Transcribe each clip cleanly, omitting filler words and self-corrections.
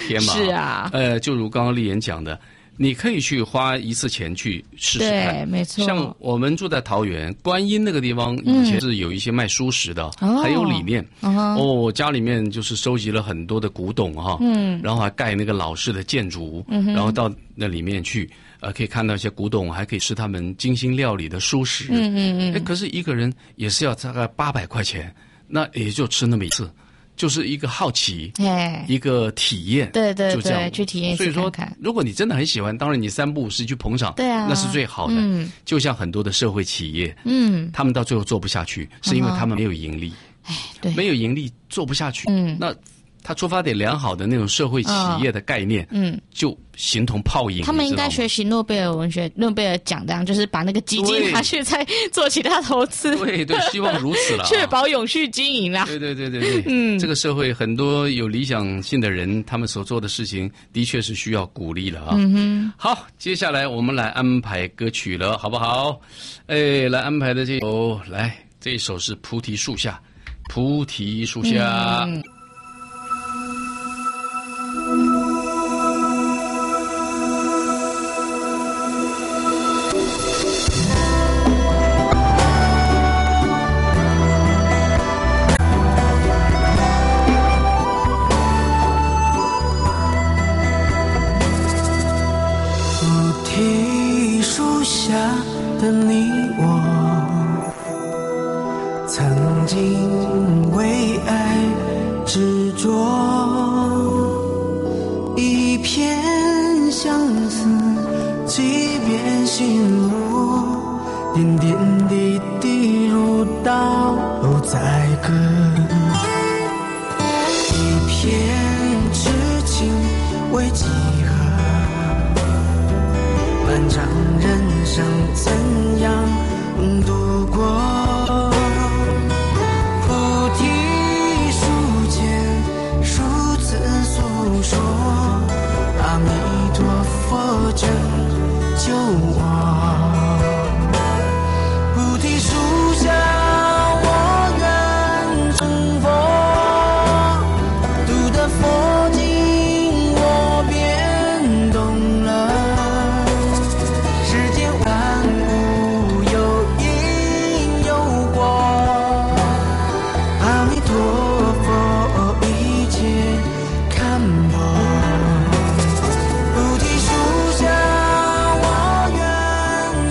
天嘛。 是啊， 就如刚刚丽妍讲的，你可以去花一次钱去试试看。 对，没错。 像我们住在桃园观音那个地方，以前是有一些卖蔬食的，很有理念。我家里面就是收集了很多的古董哈，然后还盖那个老式的建筑，然后到那里面去。可以看到一些古董，还可以吃他们精心料理的蔬食。可是一个人也是要大概800块钱，那也就吃那么一次，就是一个好奇，一个体验。 对对就这样对，去体验一次看看。 所以说，如果你真的很喜欢，当然你3不5时去捧场， 对啊， 那是最好的。就像很多的社会企业，他们到最后做不下去，是因为他们没有盈利。 对， 没有盈利做不下去。那他出发点良好的那种社会企业的概念，就形同泡影。 他们应该学习诺贝尔奖这样，就是把那个基金拿去再做其他投资。 对对，希望如此了， 确保永续经营啦。 对，这个社会很多有理想性的人，他们所做的事情的确是需要鼓励了啊。好，接下来我们来安排歌曲了，好不好？来安排的这一首是《菩提树下》，菩提树下。 的你我，曾经为爱执着，一片相思，几遍心路，点点滴滴如刀宰割，一片痴情为几何，漫长人生怎样度过？菩提树前，数字诉说，阿弥陀佛拯救我。菩提树下，我愿成佛，读的佛经我便懂了。世间万物有因有果，阿弥陀佛一切看破。菩提树下，我愿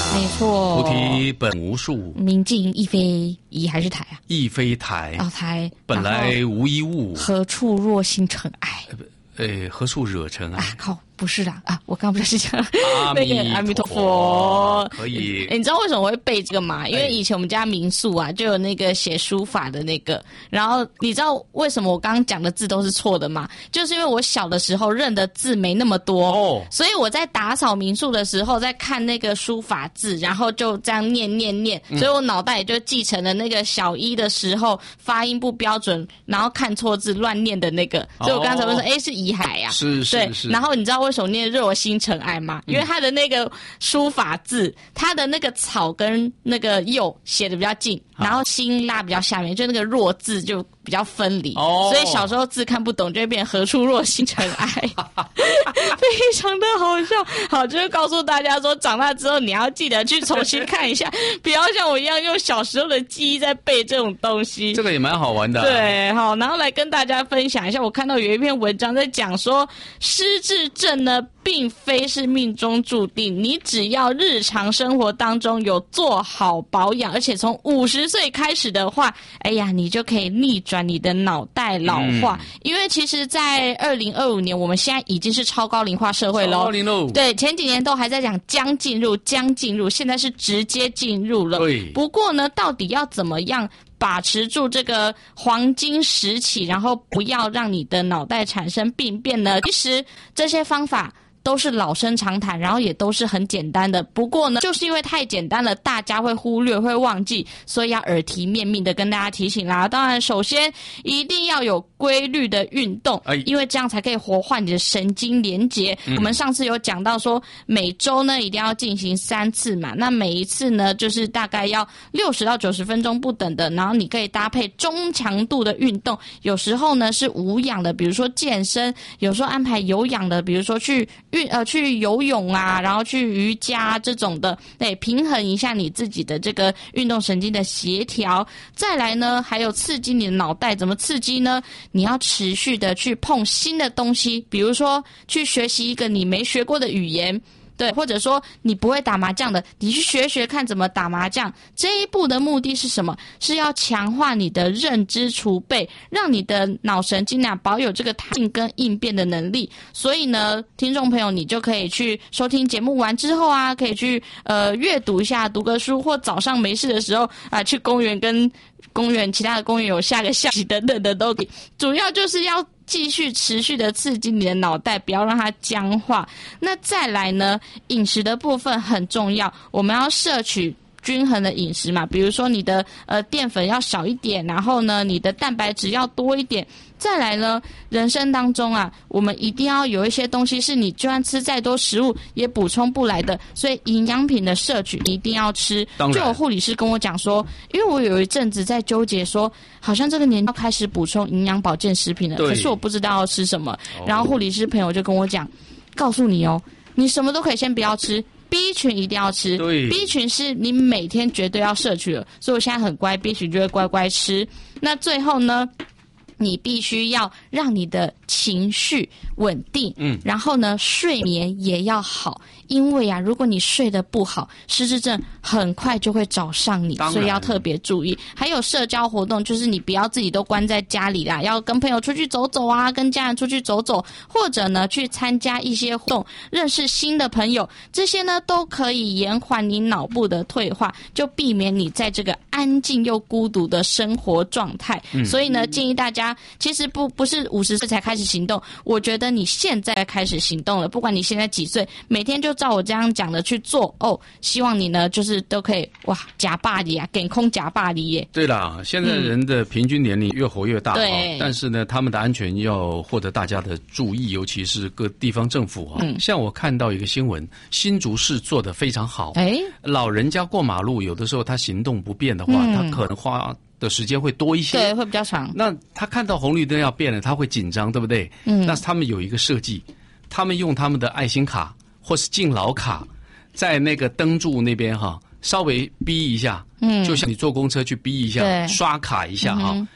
没错。 菩提本无树， 明镜亦非宜还是台啊？ 亦非台。 台。 本来无一物， 何处若心尘埃？ 何处惹尘埃？ 靠，不是啦啊！我刚不是讲那个阿弥陀佛， 可以。 你知道为什么我会背这个吗？因为以前我们家民宿啊，就有那个写书法的那个。然后你知道为什么我刚刚讲的字都是错的吗？就是因为我小的时候认的字没那么多，所以我在打扫民宿的时候，在看那个书法字，然后就这样念，所以我脑袋也就继承了那个小一的时候发音不标准，然后看错字乱念的那个。所以我刚才会说，是宜海呀， 是。 然后你知道为什么念若心尘埃吗？因为它的那个书法字，它的那个草跟那个右写的比较近，然后心拉比较下面，就那个若字就比较分离，所以小时候字看不懂就会变何处若心尘埃，非常的好笑。好，就是告诉大家说，长大之后你要记得去重新看一下，不要像我一样用小时候的记忆在背这种东西。 这个也蛮好玩的。 对，好，然后来跟大家分享一下，我看到有一篇文章在讲说，失智症呢并非是命中注定，你只要日常生活当中有做好保养，而且从50岁开始的话，你就可以逆转你的脑袋老化。因为其实在2025年，我们现在已经是超高龄化社会了。对，前几年都还在讲将进入，现在是直接进入了。对。不过呢，到底要怎么样把持住这个黄金时期，然后不要让你的脑袋产生病变呢？其实这些方法都是老生常谈，然后也都是很简单的。不过呢，就是因为太简单了，大家会忽略、会忘记，所以要耳提面命的跟大家提醒啦。当然，首先一定要有规律的运动，因为这样才可以活化你的神经连结。我们上次有讲到说，每周呢一定要进行3次嘛，那每一次呢就是大概要60到90分钟不等的，然后你可以搭配中强度的运动，有时候呢是无氧的，比如说健身，有时候安排有氧的，比如说去游泳啊，然后去瑜伽这种的，对，平衡一下你自己的这个运动神经的协调。再来呢，还有刺激你的脑袋，怎么刺激呢？你要持续的去碰新的东西，比如说去学习一个你没学过的语言。对，或者说你不会打麻将的，你去学学看怎么打麻将。这一步的目的是什么？是要强化你的认知储备，让你的脑神经保有这个弹性跟应变的能力。所以呢，听众朋友，你就可以去收听节目完之后啊，可以去阅读一下，读个书，或早上没事的时候去公园跟其他的公园有下个象棋等等的都可以。主要就是要继续持续的刺激你的脑袋，不要让它僵化。那再来呢，饮食的部分很重要，我们要摄取均衡的饮食嘛，比如说你的淀粉要少一点，然后呢你的蛋白质要多一点。再来呢，人生当中我们一定要有一些东西是你就算吃再多食物也补充不来的，所以营养品的摄取一定要吃。就有护理师跟我讲说，因为我有一阵子在纠结说，好像这个年要开始补充营养保健食品了，可是我不知道要吃什么。然后护理师朋友就跟我讲，告诉你你什么都可以先不要吃，B 群一定要吃。B 群是你每天绝对要摄取的，所以我现在很乖， B 群就会乖乖吃。那最后呢，你必须要让你的情绪稳定，然后呢，睡眠也要好，因为如果你睡得不好，失智症很快就会找上你，所以要特别注意。还有社交活动，就是你不要自己都关在家里啦，要跟朋友出去走走啊，跟家人出去走走，或者呢去参加一些活动，认识新的朋友，这些呢都可以延缓你脑部的退化，就避免你在这个安静又孤独的生活状态。所以呢，建议大家其实不是50岁才开始行动，我觉得你现在开始行动了，不管你现在几岁，每天就照我这样讲的去做希望你呢就是都可以假霸力健康假霸力耶。 对啦，现在人的平均年龄越活越大，但是呢他们的安全要获得大家的注意，尤其是各地方政府像我看到一个新闻，新竹市做得非常好，老人家过马路有的时候他行动不便的话，他可能花的时间会多一些， 对，会比较长。 那他看到红绿灯要变了，他会紧张，对不对？那他们有一个设计，他们用他们的爱心卡或是敬老卡，在那个灯柱那边稍微逼一下，就像你坐公车去逼一下，刷卡一下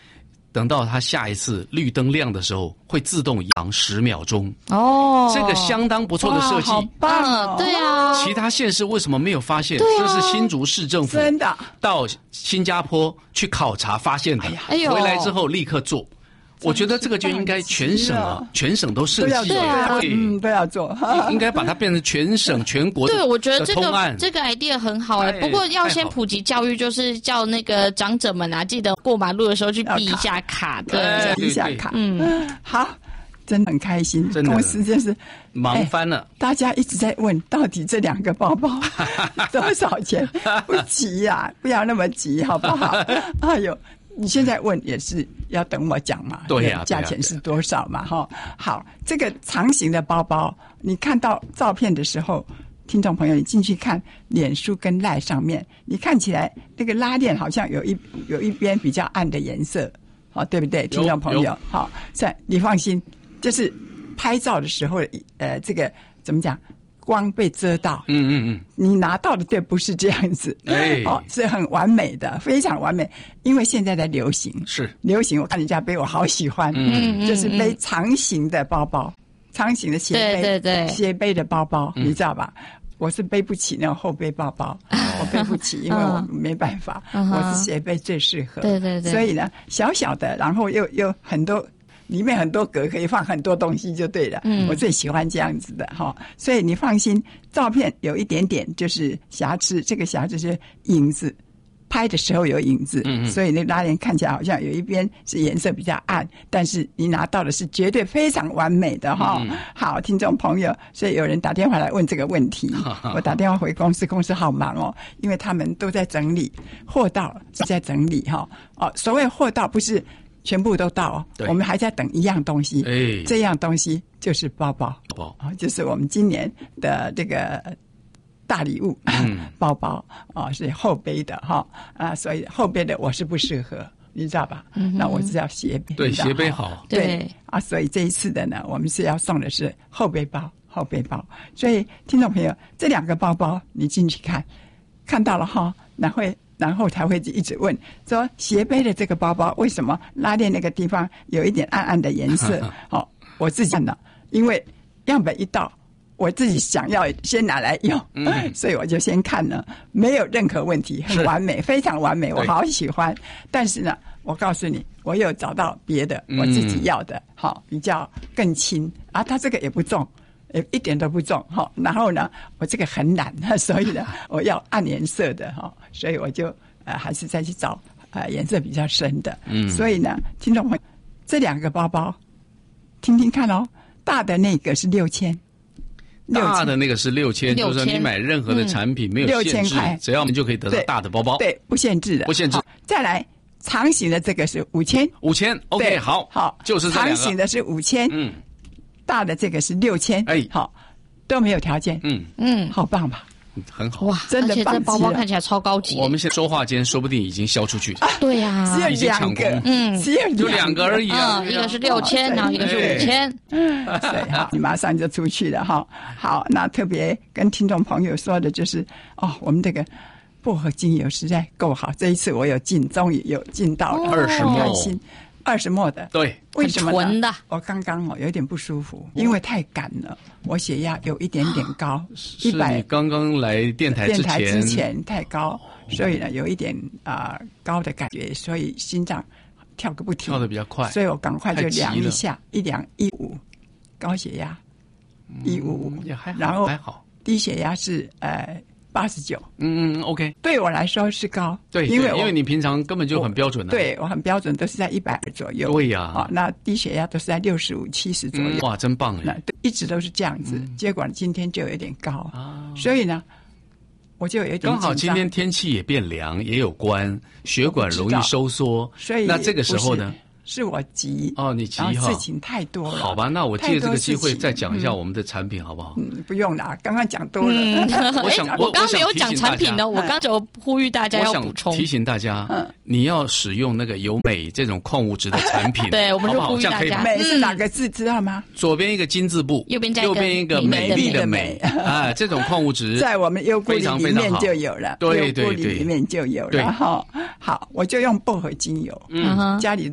等到它下一次绿灯亮的时候，会自动扬10秒钟。 哦， 这个相当不错的设计。 好棒哦！ 对啊， 其他县市为什么没有发现？ 对啊， 这是新竹市政府真的到新加坡去考察发现的。 哎呦， 回来之后立刻做。我觉得这个就应该全省全省都设计， 都要做， 应该把它变成全省全国的通案。 对，我觉得这个 idea 很好不过要先普及教育，就是叫那个长者们啊，记得过马路的时候去避一下卡， 对，避一下卡。好，真的很开心，公司真是忙翻了。 大家一直在问，到底这2个包包多少钱？不急呀，不要那么急，好不好？哎呦。你现在问也是要等我讲嘛， 对呀， 价钱是多少嘛，哈。好，这个长形的包包，你看到照片的时候，听众朋友，你进去看脸书跟赖上面，你看起来那个拉链好像有一边比较暗的颜色，好，对不对？听众朋友，好，你放心，就是拍照的时候，这个怎么讲？光被遮到，你拿到的对不是这样子，是很完美的，非常完美。因为现在的流行，我看人家背我好喜欢，就是背长形的包包，长形的斜背，对，斜背的包包，你知道吧？我是背不起那种后背包包，我背不起，因为我没办法，我是斜背最适合，对，所以呢，小小的，然后又很多。里面很多格可以放很多东西就对了，我最喜欢这样子的哈，所以你放心，照片有一点点就是瑕疵，这个瑕疵是影子，拍的时候有影子，所以那拉链看起来好像有一边是颜色比较暗，但是你拿到的是绝对非常完美的哈。好，听众朋友，所以有人打电话来问这个问题，我打电话回公司，公司好忙哦，因为他们都在整理货到，是在整理哈。所谓货到不是全部都到我们还在等一样东西，这样东西就是包包，就是我们今年的这个大礼物，包包是后背的所以后背的我是不适合，你知道吧？那我是要斜背， 对，斜背好， 对所以这一次的呢，我们是要送的是后背包，所以听众朋友，这2个包包你进去看到了哈，然后才会一直问说斜背的这个包包为什么拉链那个地方有一点暗暗的颜色？我自己看到，因为样本一到，我自己想要先拿来用，所以我就先看了，没有任何问题，很完美，非常完美，我好喜欢。但是呢，我告诉你，我有找到别的我自己要的，比较更轻它这个也不重。一点都不重然后呢，我这个很懒，所以呢，我要暗颜色的所以我就还是再去找颜色比较深的。所以呢，听众朋友，这2个包包，听听看大的那个是6000， 大的那个是6000，就是说你买任何的产品没有限制，6000块，只要我们就可以得到大的包包， 对，不限制的， 不限制。 再来长形的这个是5000 ，OK， 好，就是这2个。 长形的是5000，大的这个是6000，好，都没有条件，好棒吧？ 很好哇， 真的棒极了！ 而且这包包看起来超高级。 我们现在说话间，说不定已经销出去。 对呀， 只有2个， 就2个而已一个是6000，然后一个是5000， 对，好，你马上就出去了哈。好，那特别跟听众朋友说的就是，我们这个薄荷精油实在够好，这一次我终于有进到了，20 ml 的， 对， 为什么纯的？ 我刚刚有一点不舒服，因为太赶了，我血压有一点点高，100。 你刚刚来电台之前太高，所以呢有一点高的感觉，所以心脏跳个不停， 跳得比较快， 所以我赶快就量一下，一量155，高血压155， 也还好， 然后低血压是89， ，OK， 对我来说是高， 对，因为你平常根本就很标准的， 对我很标准，都是在120左右， 对呀， 那低血压都是在65、70左右， 哇，真棒哎， 一直都是这样子，结果今天就有点高，所以呢，我就有一点刚好今天天气也变凉，也有关，血管容易收缩， 所以那这个时候呢？ 是我急你急事情太多了。 好吧，那我借这个机会再讲一下我们的产品好不好？ 不用啦，刚刚讲多了。 我刚刚没有讲产品的，我刚就呼吁大家要补充。 提醒大家，你要使用那个有镁这种矿物质的产品。 对，我们就呼吁大家。 镁是哪个字知道吗？ 左边一个金字部， 右边一个美丽的美。这种矿物质在我们优固里里面就有了， 对， 里面就有了。好，我就用薄荷精油，家里都。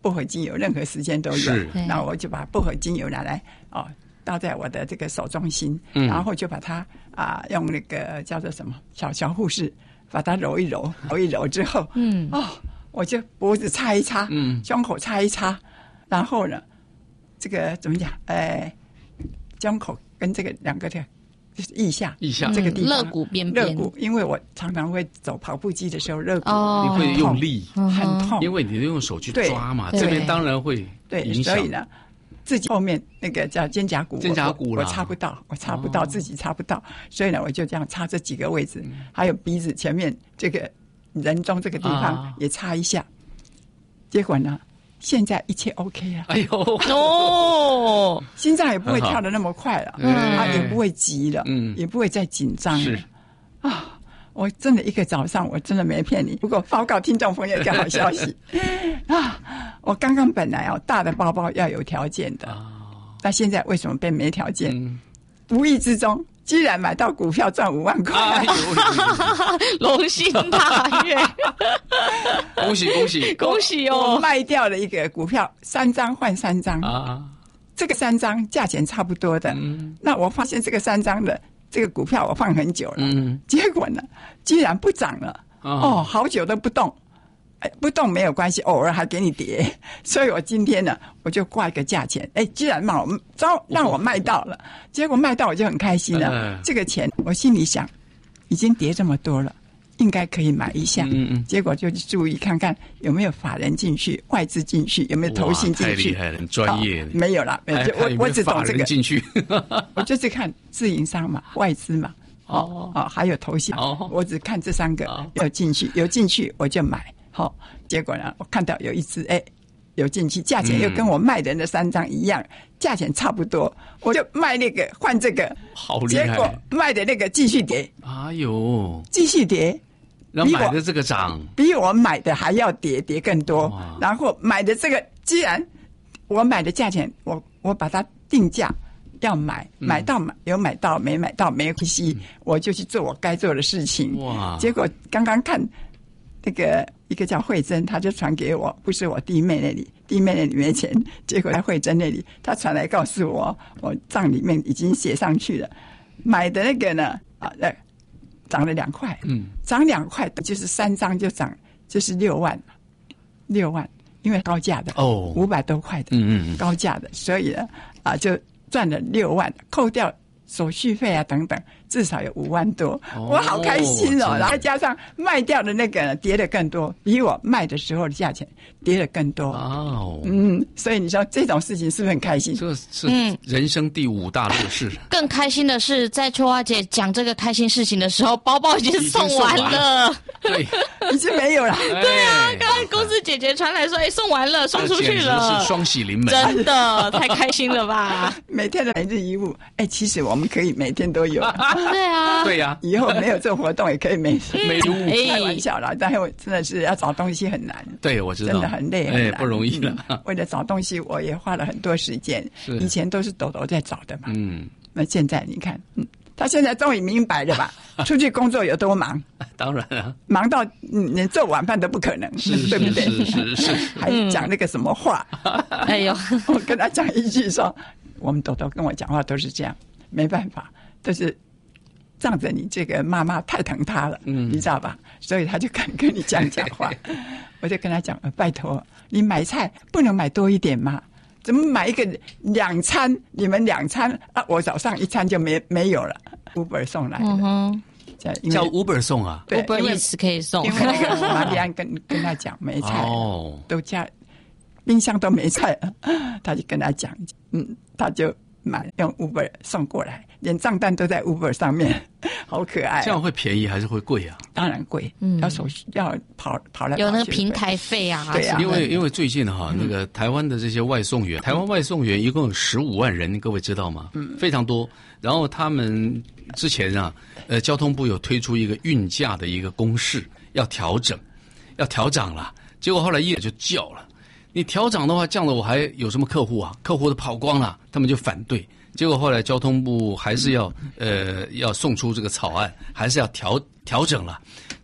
薄荷精油，任何时间都有。 是， 那我就把薄荷精油拿来倒在我的这个手中心，然后就把它用那个叫做什么小护士把它揉一揉，揉一揉之后，我就脖子擦一擦，胸口擦一擦，然后呢，这个怎么讲？胸口跟这个两个的。就是腋下这个地方， 肋骨边边， 肋骨，因为我常常会走跑步机的时候，肋骨你会用力， 很痛， 因为你用手去抓嘛，这边当然会影响。 所以呢，自己后面那个叫肩胛骨，我擦不到，自己擦不到，所以呢，我就这样擦这几个位置，还有鼻子前面这个人中这个地方也擦一下，结果呢？现在一切 OK 了， 哎呦， 心脏也不会跳得那么快了，也不会急了，也不会再紧张了，我真的一个早上，我真的没骗你。不过报告听众朋友一个好消息我刚刚本来大的包包要有条件的，那现在为什么变没条件？无意之中。居然买到股票赚5万块， 龙心大悦， 恭喜恭喜恭喜哦！ 我卖掉了一个股票，3张换3张这个3张价钱差不多的，那我发现这个3张的这个股票我放很久了，结果呢，居然不涨了，好久都不动。不动没有关系，偶尔还给你跌，所以我今天呢，我就挂一个价钱，居然让我卖到了，结果卖到我就很开心了。这个钱我心里想，已经跌这么多了，应该可以买一下。结果就注意看看有没有法人进去、外资进去，有没有投信进去。 太厉害了，很专业。 没有啦，我只懂这个进去。 我就是看自营商嘛，外资嘛，还有投信，我只看这3个有进去我就买。结果呢，我看到有一只有进去，价钱又跟我卖的那3张一样，价钱差不多，我就卖那个换这个， 好厉害！ 结果卖的那个继续跌， 哎呦， 继续跌， 然后买的这个涨， 比我买的还要跌更多。然后买的这个，既然我买的价钱，我把它定价要买到有买到没买到没关系，我就去做我该做的事情。哇！结果刚刚看。那个一个叫慧珍，他就传给我，不是我弟妹那里没钱，结果在慧珍那里，他传来告诉我，我账里面已经写上去了，买的那个呢涨了2块，涨2块就是3张就涨，就是6万，因为高价的500多块的，高价的，所以呢就赚了6万，扣掉手续费等等，至少有5万多，我好开心然后加上卖掉的那个跌得更多，比我卖的时候的价钱跌得更多。所以你说这种事情是不是很开心？ 这是人生第5大乐事。 更开心的是，在秋花姐讲这个开心事情的时候，包包已经送完了。 对， 已经没有了。 对啊，刚刚公司姐姐传来说，送完了，送出去了， 简直是双喜临门， 真的太开心了吧！ 每天的每日一物，其实我们可以每天都有。 对呀， 以后没有这活动也可以每日物。 开玩笑啦，但是我真的是要找东西很难。 对，我知道， 真的很累，很难， 不容易了。 为了找东西，我也花了很多时间。以前都是豆豆在找的嘛。那现在你看，他现在终于明白了吧？出去工作有多忙？ 当然啊， 忙到连做晚饭都不可能，对不对？ 是， 还讲那个什么话？ 哎呦， 我跟他讲一句说，我们豆豆跟我讲话都是这样，没办法，都是仗着你这个妈妈太疼他了，你知道吧？所以他就敢跟你讲话。我就跟他讲，拜托你买菜不能买多一点吗？怎么买一个2餐？你们2餐我早上1餐就没有了。Uber 送来的， 叫 Uber 送啊？ 对 ，Uber 也是可以送。 因为那个玛丽安跟他讲没菜，都加冰箱都没菜了，他就跟他讲，他就用 Uber 送过来，连账单都在 Uber 上面，好可爱。 这样会便宜还是会贵啊？ 当然贵，要手续要跑来跑去， 有那个平台费啊。 对啊， 因为最近那个台湾的这些外送员，台湾外送员一共有15万人，各位知道吗？非常多。然后他们之前交通部有推出一个运价的一个公式，要调涨了。结果后来业者就叫了，你调涨的话，这样的我还有什么客户啊？客户都跑光了，他们就反对。结果后来交通部还是要送出这个草案，还是要调整了。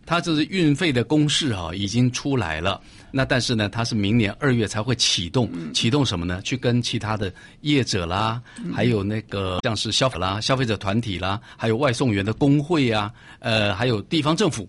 它就是运费的公式已经出来了。那但是呢，它是明年2月才会启动，启动什么呢？去跟其他的业者啦，还有那个像是消费者团体啦，还有外送员的工会啊，还有地方政府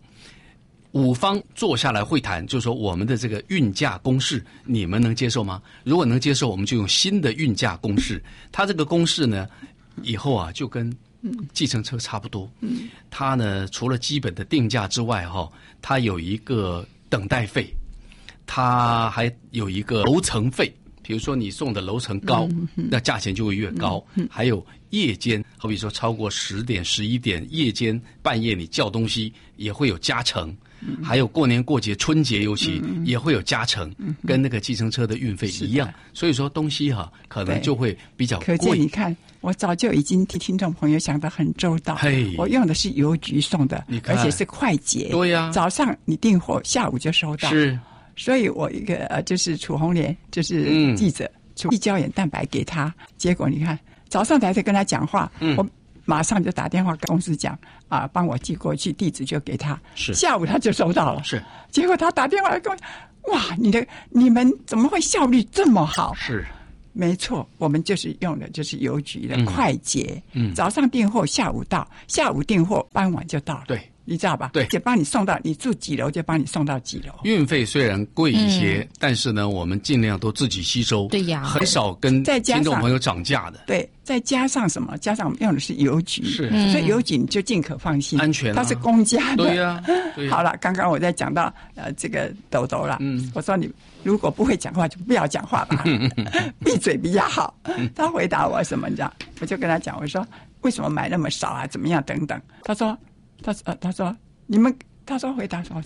，5方坐下来会谈，就是说我们的这个运价公式你们能接受吗？如果能接受，我们就用新的运价公式。它这个公式呢，以后就跟计程车差不多。它呢除了基本的定价之外它有一个等待费，它还有一个楼层费。比如说你送的楼层高，那价钱就会越高。还有夜间，好比说超过10点、11点，夜间半夜你叫东西也会有加成。还有过年过节、春节尤其也会有加成，跟那个计程车的运费一样。所以说东西可能就会比较贵。 可见你看，我早就已经替听众朋友想得很周到。我用的是邮局送的，而且是快捷。 对呀， 早上你订货，下午就收到。 是。 所以我一个就是楚红莲，就是记者，递胶原蛋白给他，结果你看早上才在跟他讲话，我马上就打电话跟公司讲帮我寄过去，地址就给他， 是下午他就收到了， 是。 结果他打电话来跟我，哇，你们怎么会效率这么好？ 是。 没错，我们就是用的就是邮局的快捷，早上订货，下午到，下午订货，傍晚就到了。对。你知道吧？对，就帮你送到你住几楼，就帮你送到几楼。运费虽然贵一些，但是呢，我们尽量都自己吸收。 对呀， 很少跟听众朋友涨价的。 对，再加上什么？加上我们用的是邮局， 是， 所以邮局你就尽可放心， 安全。 它是公家的。 对呀。 好了，刚刚我在讲到这个豆豆了，我说你如果不会讲话，就不要讲话吧，闭嘴比较好。他回答我什么？你知道？我就跟他讲，我说为什么买那么少啊？怎么样？等等。他说你们，他说回答说，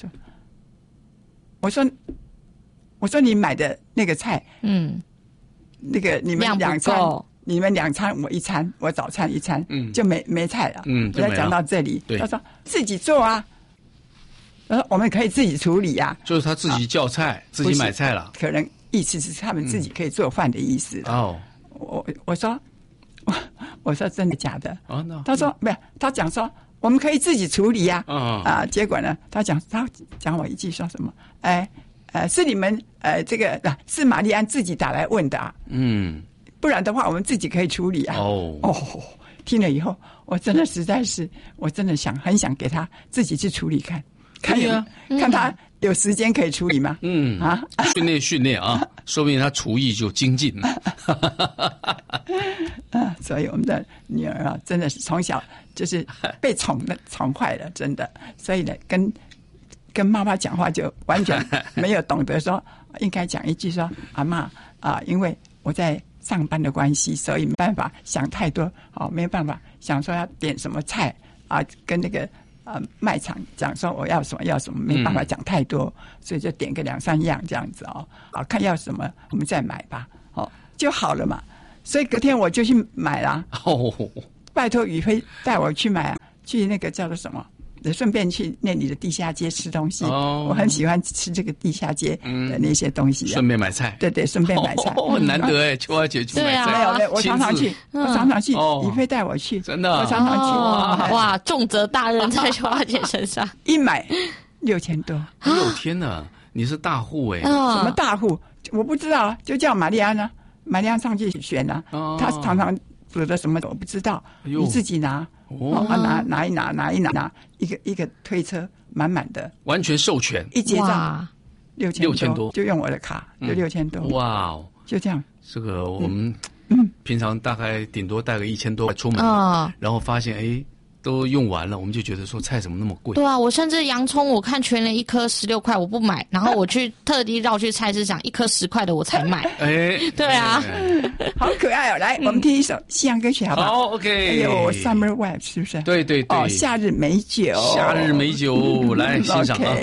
我说你买的那个菜，那个你们2餐，你们2餐我1餐，我早餐1餐，就没菜了。我在讲到这里，他说自己做啊，他说我们可以自己处理啊， 就是他自己叫菜，自己买菜了， 可能意思是他们自己可以做饭的意思。我说真的假的？他说没有，他讲说我们可以自己处理呀。结果呢，他讲我一句说什么？是你们这个是玛丽安自己打来问的啊。不然的话我们自己可以处理啊。听了以后，我真的实在是，我真的很想给他自己去处理看他有时间可以处理吗？ 训练啊，说不定他厨艺就精进了。 所以我们的女儿真的是从小就是被宠坏了，真的。所以呢，跟妈妈讲话就完全没有懂得说，应该讲一句说，阿嬷因为我在上班的关系，所以没办法想太多，没有办法想说要点什么菜跟那个卖场讲说我要什么，没办法讲太多，所以就点个2-3样这样子看要什么我们再买吧，就好了嘛。所以隔天我就去买了，拜托宇飞带我去买去那个叫做什么，顺便去那里的地下街吃东西。我很喜欢吃这个地下街的那些东西。 顺便买菜。 对，顺便买菜。 很难得秋花姐去买菜。没有，我常常去，宇飞带我去。 真的， 我常常去。 哇，重责大任在秋花姐身上。 一买6000多。 哎呦天哪，你是大户哎！ 什么大户？我不知道，就叫玛丽安啊，玛丽安上去选啊。他常常煮的什么我不知道，你自己拿。拿一个推车满满的， 完全授权， 一结账6000多，就用我的卡，就6000多。 哇哦， 就这样。 这个我们平常大概顶多带个1000多出门，然后发现都用完了，我们就觉得说菜怎么那么贵？ 对啊，我甚至洋葱我看全联1颗16块我不买，然后我去特地绕去菜市场1颗10块的我才买。 对啊， 好可爱哦！来，我们听一首西洋歌曲好不好？ 好 ，OK。 Summer Wife 是不是？ 对。 夏日美酒。 夏日美酒，来欣赏啊。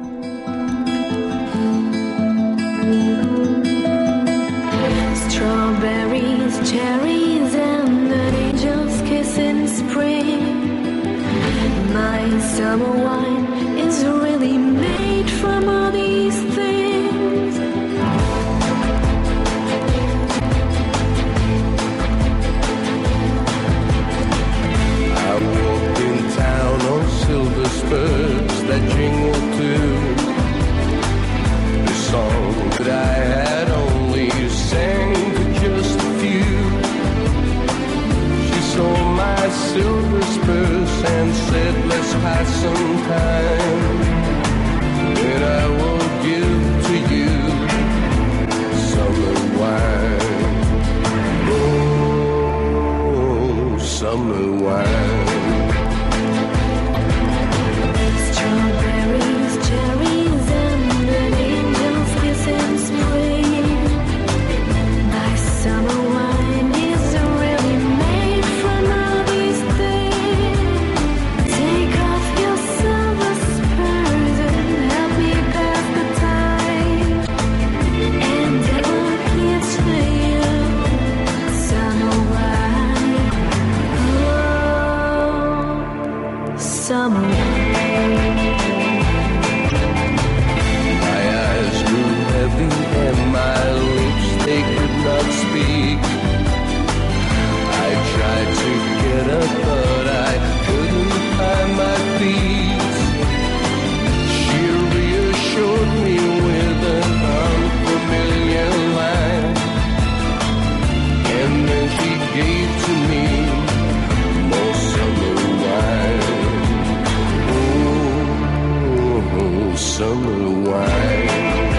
Strawberries, cherries, and an angel's kiss in spring.My summer wine is really made from all these things. I walked in town on silver spurs that jingle summer wine.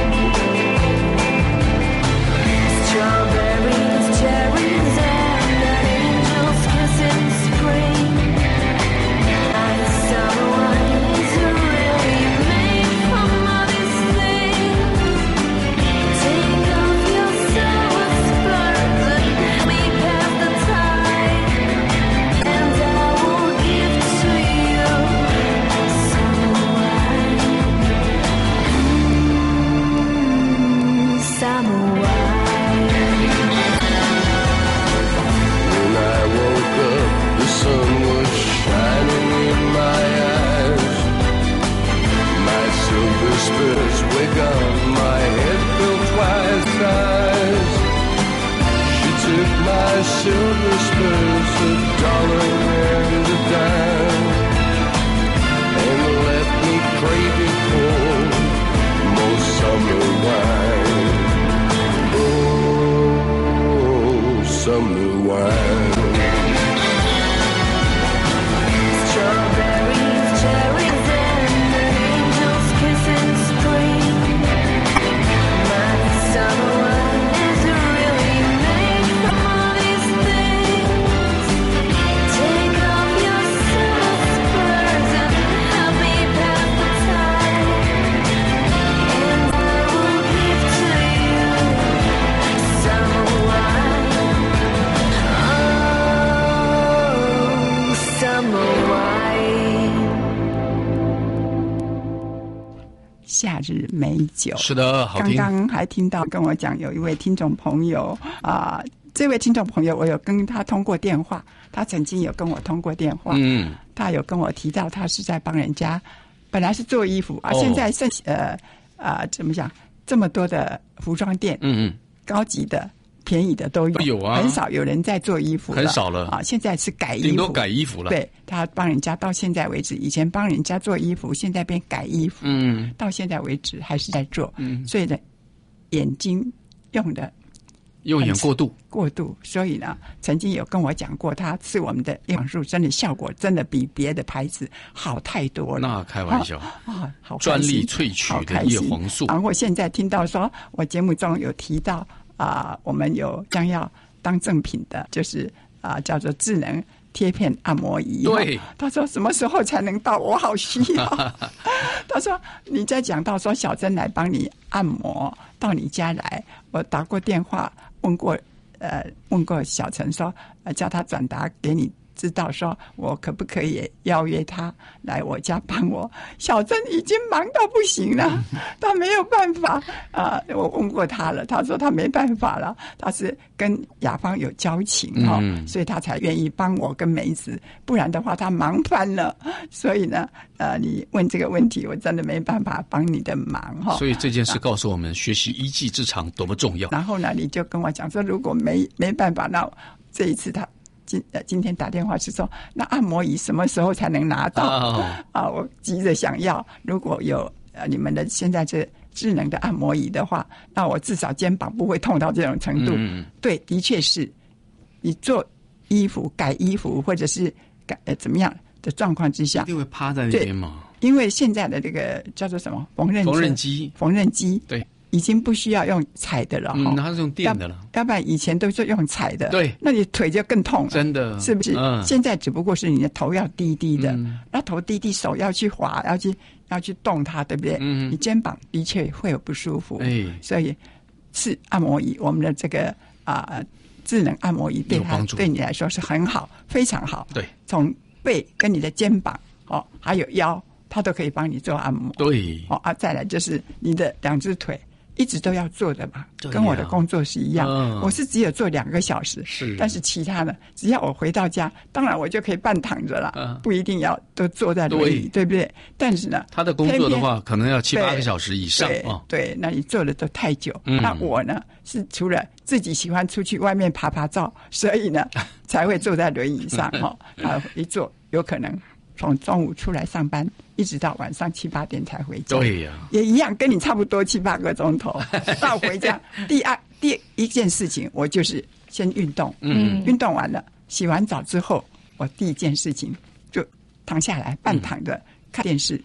Strawberries, cherries, and an angel's kiss in spring. My summer wine is really made from all these things. Take off your sour spurs and let me pass the time, and I will give to you summer wine. Summer wine. When I woke up, the sun was shining in my eyes. My silver spurs wake up, my head filled twice size. She took my silver spurs, $1 and a dime, and left me craving for more summer wine. Oh, summer wine. Strawberries, cherries, and an angel's kiss in spring. My summer wine is really made from all these things. Take off your silver spurs and help me pass the time, and I will give to you summer wine. Oh, summer wine. 夏日美酒。 是的，好听。 刚刚还听到跟我讲有一位听众朋友这位听众朋友我有跟他通过电话，他曾经有跟我通过电话，他有跟我提到他是在帮人家，本来是做衣服现在剩怎么讲，这么多的服装店，高级的便宜的都有啊，很少有人在做衣服了， 很少了现在是改衣服， 顶多改衣服了。 对，他帮人家到现在为止，以前帮人家做衣服，现在变改衣服，到现在为止还是在做，所以呢，眼睛用眼过度，所以呢，曾经有跟我讲过，他吃我们的叶黄素，真的效果真的比别的牌子好太多了。 那开玩笑好专利萃取的叶黄素。 然后我现在听到说，我节目中有提到我们有将要当赠品的，就是叫做智能贴片按摩仪。 对， 他说什么时候才能到？我好需要。他说你在讲到说小珍来帮你按摩到你家来，我打过电话问过小陈说叫他转达给你知道，说我可不可以邀约他来我家帮我。小珍已经忙到不行了，他没有办法我问过他了，他说他没办法了，他是跟雅芳有交情所以他才愿意帮我跟梅子，不然的话他忙翻了。所以呢你问这个问题，我真的没办法帮你的忙所以这件事告诉我们学习一技之长多么重要。 然后呢你就跟我讲说，如果没办法，那这一次他今天打电话是说，那按摩仪什么时候才能拿到？我急着想要，如果有你们的现在这智能的按摩仪的话，那我至少肩膀不会痛到这种程度。对，的确是，你做衣服、改衣服或者是怎么样的状况之下， 一定会趴在那边嘛。 因为现在的这个叫做什么缝纫机， 对。 已经不需要用踩的了它是用电的了， 要不然以前都是用踩的， 对， 那你腿就更痛了， 真的， 是不是？现在只不过是你的头要低低的，那头低低，手要去滑，要去动它，对不对？你肩膀的确会有不舒服，所以是按摩仪，我们的这个智能按摩仪对你来说是很好，非常好。 对， 从背跟你的肩膀还有腰，它都可以帮你做按摩。 对， 再来就是你的2只腿。一直都要做的嘛，跟我的工作是一样。我是只有做2个小时，但是其他的只要我回到家，当然我就可以半躺着了，不一定要都坐在轮椅，对不对？但是呢， 他的工作的话，可能要7、8个小时以上对，那你做的都太久。那我呢，是除了自己喜欢出去外面爬照，所以呢才会坐在轮椅上一坐有可能从中午出来上班，一直到晚上7、8点才回家。 对呀， 也一样，跟你差不多7、8个钟头到回家。第一件事情，我就是先运动。运动完了，洗完澡之后，我第一件事情就躺下来，半躺着看电视，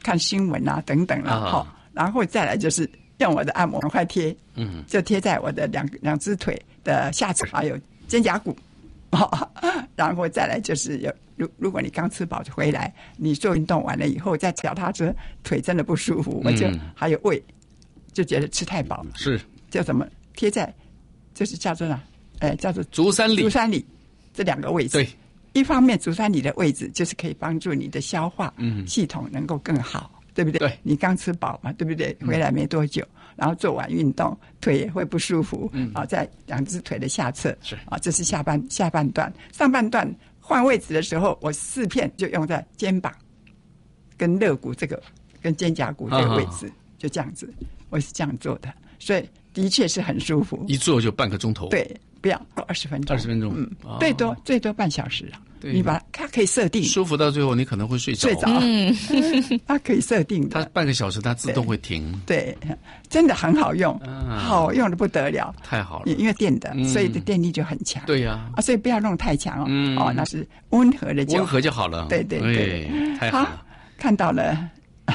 看新闻啊等等了哈，然后再来就是用我的按摩板块贴，就贴在我的两只腿的下侧还有肩胛骨，然后再来就是如果你刚吃饱回来，你做运动完了以后再脚踏车，腿真的不舒服，我就还有胃，就觉得吃太饱， 是就怎么贴在，就是叫做叫做足三里这两个位置。 对， 一方面足三里的位置就是可以帮助你的消化系统能够更好，对不对？ 对， 你刚吃饱嘛，对不对？回来没多久，然后做完运动，腿也会不舒服，在两只腿的下侧， 是这是下半段，上半段换位置的时候，我4片就用在肩膀、跟肋骨这个、跟肩胛骨这个位置，就这样子，我是这样做的，所以的确是很舒服。 一做就半个钟头。 对，不要20分钟。20 分钟， 最多半小时啊。你把它可以设定， 舒服到最后你可能会睡着。 它可以设定的， 它半个小时它自动会停。 对，真的很好用，好用的不得了， 太好了。 因为电的，所以的电力就很强。 对呀， 所以不要弄太强哦。那是温和的温和就好了。 对， 太好了。 看到了，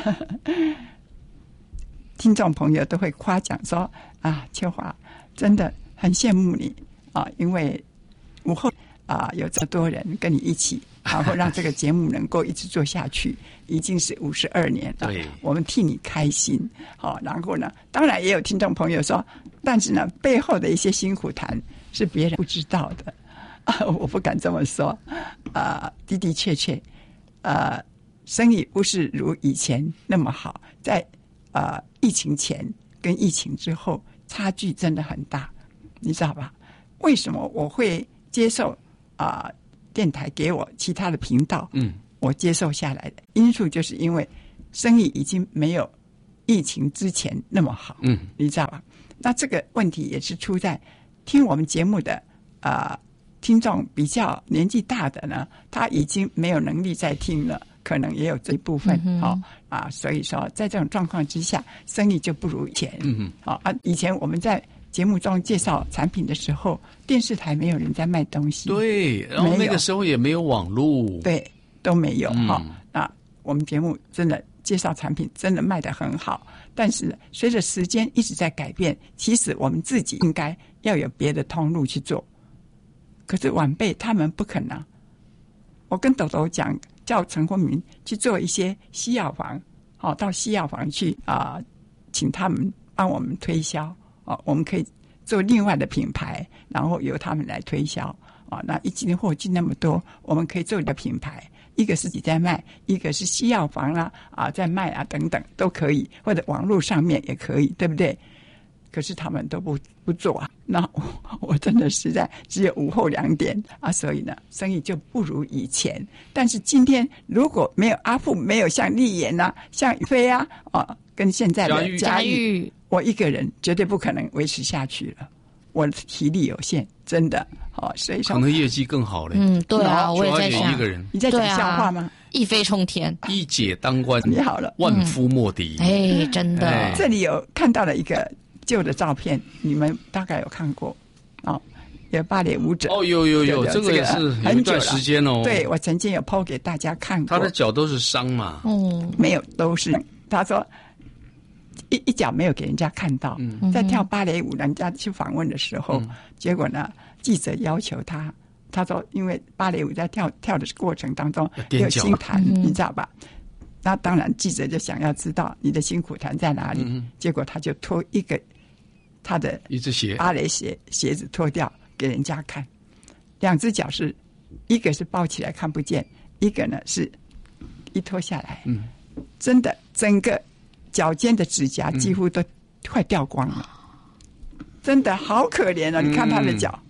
听众朋友都会夸奖说秋华真的很羡慕你因为午后有这么多人跟你一起，然后让这个节目能够一直做下去，已经是52年了。 对， 我们替你开心。然后呢，当然也有听众朋友说，但是呢，背后的一些辛苦谈是别人不知道的。我不敢这么说。的的确确，生意不是如以前那么好，在疫情前跟疫情之后差距真的很大，你知道吧？为什么我会接受电台给我其他的频道？我接受下来的因素就是因为生意已经没有疫情之前那么好，你知道吧？那这个问题也是出在听我们节目的听众比较年纪大的呢，他已经没有能力再听了，可能也有这一部分所以说在这种状况之下，生意就不如以前。以前我们在节目中介绍产品的时候，电视台没有人在卖东西， 对，然后那个时候也没有网络， 对，都没有那我们节目真的介绍产品真的卖得很好，但是随着时间一直在改变，其实我们自己应该要有别的通路去做，可是晚辈他们不肯啊。我跟豆豆讲，叫陈坤明去做一些西药房，到西药房去请他们帮我们推销，我们可以做另外的品牌，然后由他们来推销那一进货进那么多，我们可以做一个品牌，一个是自己在卖，一个是西药房在卖等等都可以，或者网络上面也可以，对不对？可是他们都不做那我真的实在只有午后2点所以呢，生意就不如以前。但是今天如果没有阿富，没有像丽妍像宇飞跟现在的嘉玉，我一个人绝对不可能维持下去了，我的体力有限，真的所以说可能业绩更好嘞。 对啊，我也在想， 一个人你在讲笑话吗？ 一飞冲天， 一姐当官， 你好了， 万夫莫敌。 真的。 这里有看到了一个旧的照片，你们大概有看过有芭蕾舞者有这个也是有一段时间对，我曾经有 po 给大家看过， 他的脚都是伤嘛。 没有，都是他说一脚没有给人家看到，在跳芭蕾舞，人家去访问的时候，结果呢，记者要求他说因为芭蕾舞在跳的过程当中有心弹，你知道吧？那当然记者就想要知道你的辛苦弹在哪里，结果他就脱他的一只鞋， 芭蕾鞋子脱掉给人家看，2只脚是一个是包起来看不见，一个呢是一脱下来，真的整个脚尖的指甲几乎都快掉光了，真的好可怜你看他的脚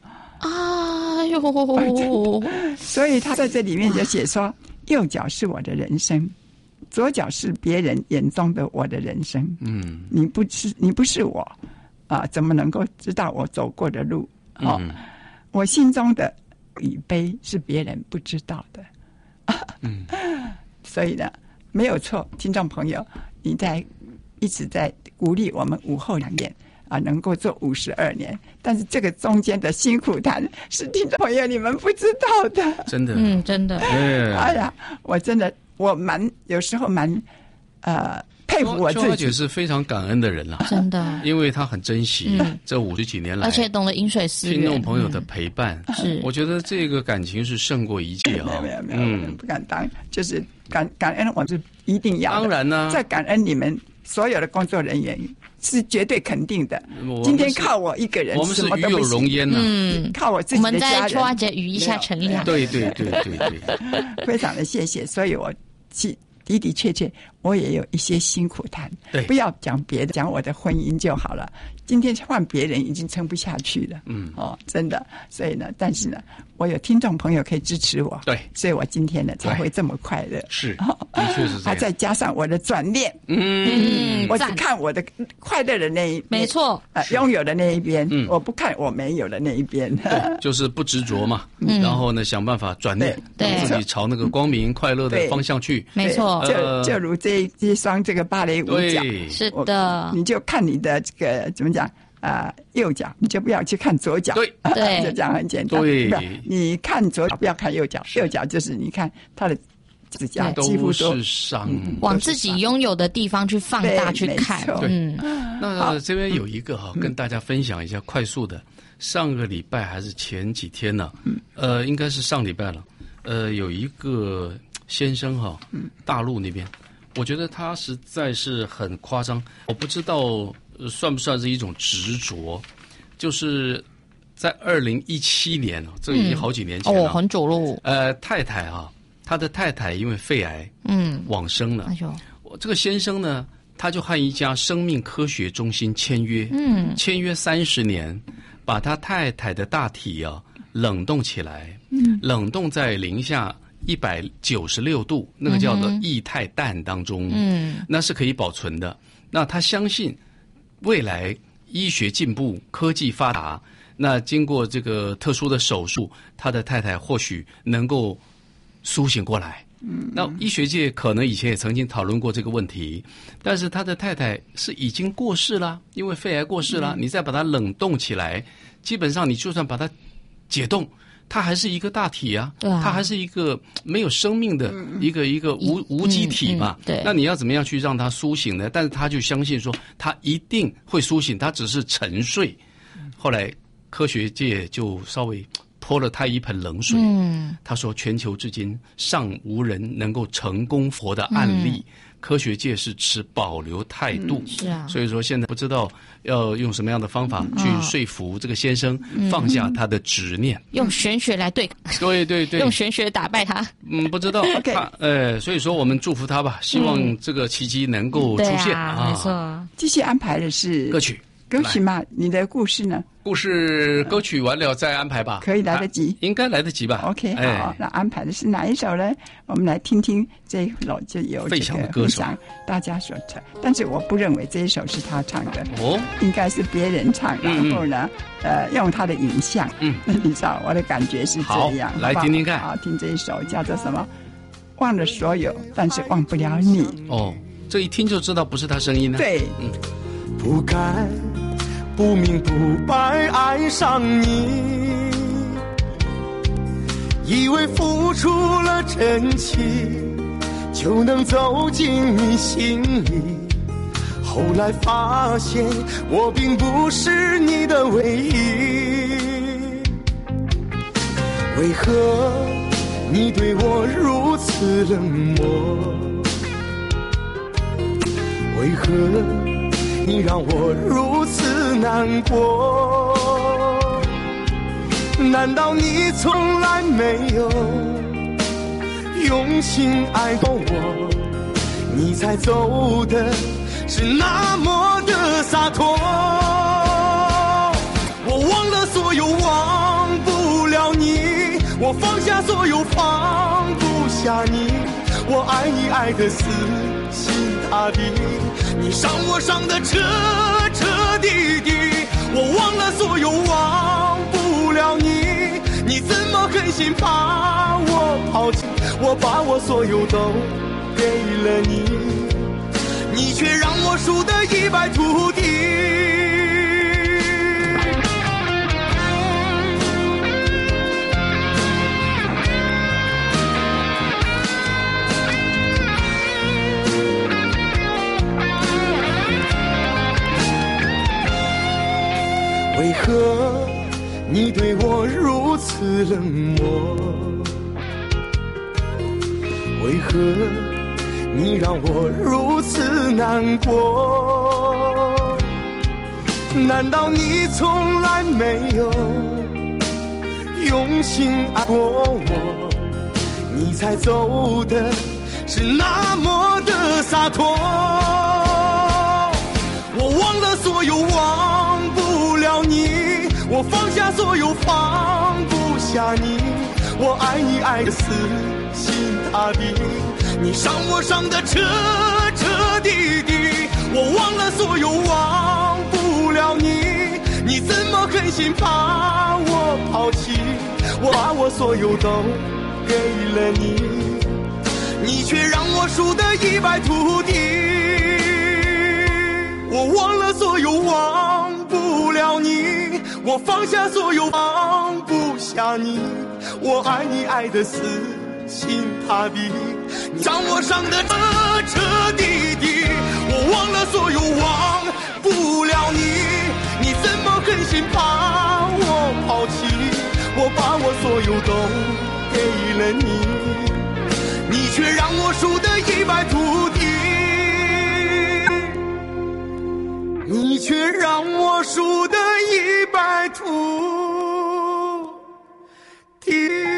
所以他在这里面就写说，右脚是我的人生，左脚是别人眼中的我的人生。你不是我怎么能够知道我走过的路？我心中的与悲是别人不知道的。所以呢，没有错，听众朋友，你一直在鼓励我们午后2点能够做52年，但是这个中间的辛苦谈是听众朋友你们不知道的， 真的， 真的。 哎呀，我真的有时候蛮佩服我自己。 秋华姐是非常感恩的人啦， 真的， 因为她很珍惜这50几年来， 而且懂得饮水思源， 听众朋友的陪伴， 是我觉得这个感情是胜过一切啊。 没有，不敢当，就是感恩，我是一定要的。 当然呢， 在感恩你们所有的工作人员是绝对肯定的。今天靠我一个人， 我们是与有荣焉呐。 靠我自己的家人。 我们在秋华姐语一下乘凉。 对， 非常的谢谢。所以我的的确确，我也有一些辛苦谈。 对， 不要讲别的，讲我的婚姻就好了。今天换别人已经撑不下去了。真的。所以呢，但是呢，我有听众朋友可以支持我。 对， 所以我今天呢才会这么快乐。 是，的确是这样。 还再加上我的转念。我只看我的快乐的那一边， 没错， 拥有的那一边，我不看我没有的那一边。 对，就是不执着嘛。然后呢，想办法转念，让自己朝那个光明快乐的方向去。 没错， 就如这双这个芭蕾舞脚， 是的， 你就看你的这个怎么讲右脚，你就不要去看左脚。 对， 就这样很简单。 对， 你看左脚不要看右脚，右脚就是你看他的指甲几乎都是伤， 往自己拥有的地方去放大去看。 那这边有一个跟大家分享一下，快速的，上个礼拜还是前几天呢？应该是上礼拜了。有一个先生大陆那边，我觉得他实在是很夸张，我不知道算不算是一种执着，就是在2017年这已经好几年前了。 很久了。 太太他的太太因为肺癌往生了。这个先生呢，他就和一家生命科学中心签约，签约30年，把他太太的大体冷冻起来，冷冻在零下196度，那个叫做液态氮当中，那是可以保存的。那他相信未来医学进步，科技发达，那经过这个特殊的手术，他的太太或许能够苏醒过来。那医学界可能以前也曾经讨论过这个问题，但是他的太太是已经过世了，因为肺癌过世了，你再把它冷冻起来，基本上你就算把它解冻，它还是一个大体啊，它还是一个没有生命的一个无机体嘛。那你要怎么样去让它苏醒呢？但是他就相信说他一定会苏醒，他只是沉睡。后来科学界就稍微泼了他一盆冷水。他说全球至今尚无人能够成功活的案例。科学界是持保留态度， 是啊， 所以说现在不知道要用什么样的方法去说服这个先生放下他的执念， 用玄学来对，用玄学打败他。 不知道。所以说我们祝福他吧，希望这个奇迹能够出现没错。 继续安排的是歌曲嘛？你的故事呢？ 故事歌曲完了再安排吧， 可以来得及， 应该来得及吧。 OK， 好，那安排的是哪一首呢？我们来听听这一首，就有费翔的歌手， 大家所唱，但是我不认为这一首是他唱的，应该是别人唱，然后呢，用他的影像，你知道我的感觉是这样。 来听听看， 好，听这一首叫做什么？忘了所有，但是忘不了你。 这一听就知道不是他声音了。 对， 不该不明不白爱上你，以为付出了真情就能走进你心里，后来发现我并不是你的唯一。为何你对我如此冷漠？为何你让我如此难过？难道你从来没有用心爱过我？你才走的是那么的洒脱。我忘了所有，忘不了你，我放下所有，放不下你，我爱你爱得死心塌地，你伤我伤得彻彻底底。我忘了所有，忘不了你，你怎么狠心把我抛弃？我把我所有都给了你，你却让我输得一败涂地。 你对我如此冷漠，为何你让我如此难过？难道你从来没有用心爱过我？你才走的是那么的洒脱。我忘了所有，忘不了你，我放下所有，放不下你。我爱你爱得死心塌地，你伤我伤得彻彻底底。我忘了所有，忘不了你，你怎么狠心把我抛弃？我把我所有都给了你，你却让我输得一败涂地。我忘了所有，忘不了你，我放下所有，放不下你。我爱你爱得死心塌地，你伤我伤得彻彻底底。我忘了所有，忘不了你，你怎么狠心把我抛弃？我把我所有都给了你，你却让我输得一败涂地。你却让我输得一败涂地。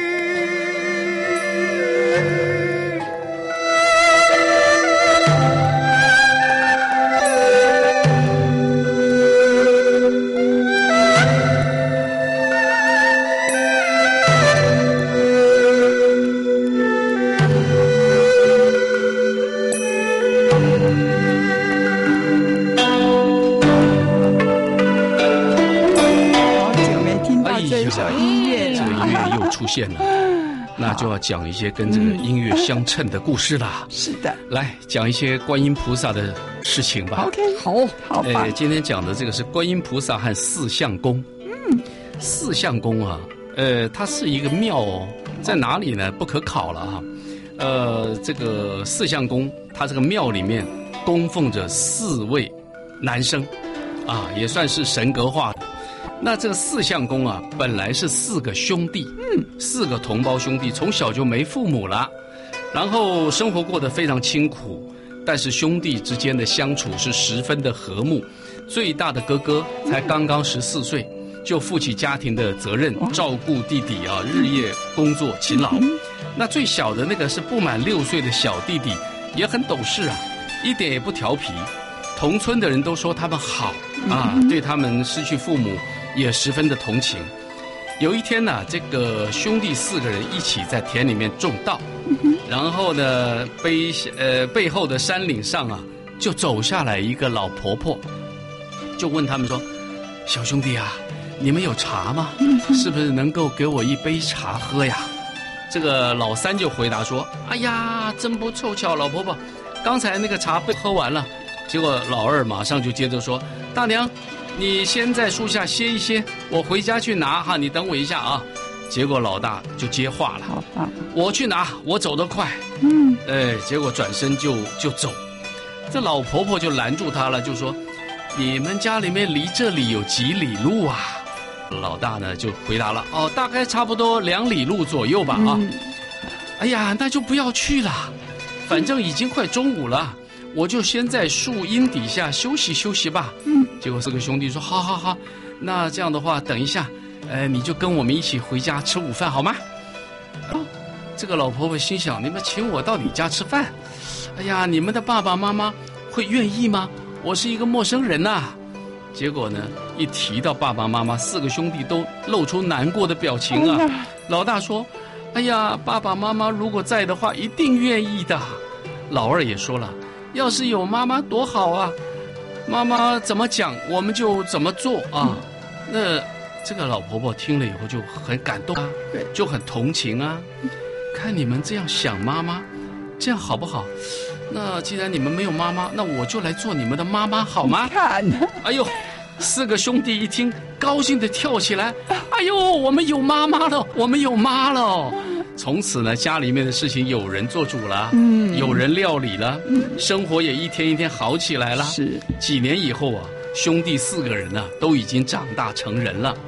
出现了，那就要讲一些跟这个音乐相称的故事啦。 是的， 来讲一些观音菩萨的事情吧。 OK， 好吧。 今天讲的这个是观音菩萨和四相公。四相公啊，它是一个庙哦，在哪里呢？不可考了哈。这个四相公，他这个庙里面供奉着4位男生，啊，也算是神格化的。那这个四相公啊，本来是4个兄弟，4个同胞兄弟，从小就没父母了，然后生活过得非常清苦，但是兄弟之间的相处是十分的和睦。最大的哥哥才刚刚14岁，就负起家庭的责任，照顾弟弟啊，日夜工作勤劳。那最小的那个是不满6岁的小弟弟，也很懂事啊，一点也不调皮。同村的人都说他们好啊，对他们失去父母也十分的同情。有一天呢，这个兄弟4个人一起在田里面种稻，然后呢，背后的山岭上啊，就走下来一个老婆婆，就问他们说：“小兄弟啊，你们有茶吗？是不是能够给我一杯茶喝呀？”这个老三就回答说：“哎呀，真不凑巧，老婆婆，刚才那个茶被喝完了。”结果老二马上就接着说：“大娘，你先在树下歇一歇，我回家去拿哈，你等我一下啊。”结果老大就接话了：“ 好吧， 我去拿，我走得快。”结果转身就走。这老婆婆就拦住他了，就说：“你们家里面离这里有几里路啊？”老大呢就回答了：“哦，大概差不多2里路左右吧啊。”哎呀，那就不要去了，反正已经快中午了。我就先在树荫底下休息休息吧。结果4个兄弟说：“好好好，那这样的话，等一下，你就跟我们一起回家吃午饭好吗？”这个老婆婆心想：“你们请我到你家吃饭，哎呀，你们的爸爸妈妈会愿意吗？我是一个陌生人呐。”结果呢，一提到爸爸妈妈，4个兄弟都露出难过的表情啊。老大说：“哎呀，爸爸妈妈如果在的话，一定愿意的。”老二也说了：“要是有妈妈多好啊，妈妈怎么讲我们就怎么做啊。”那这个老婆婆听了以后就很感动啊，就很同情啊，看你们这样想妈妈，这样好不好？那既然你们没有妈妈，那我就来做你们的妈妈好吗？ 看， 哎呦，4个兄弟一听，高兴地跳起来，哎呦，我们有妈妈了，我们有妈了。从此呢，家里面的事情有人做主了，有人料理了，生活也一天一天好起来了。 是几年以后啊，兄弟4个人呢，都已经长大成人了。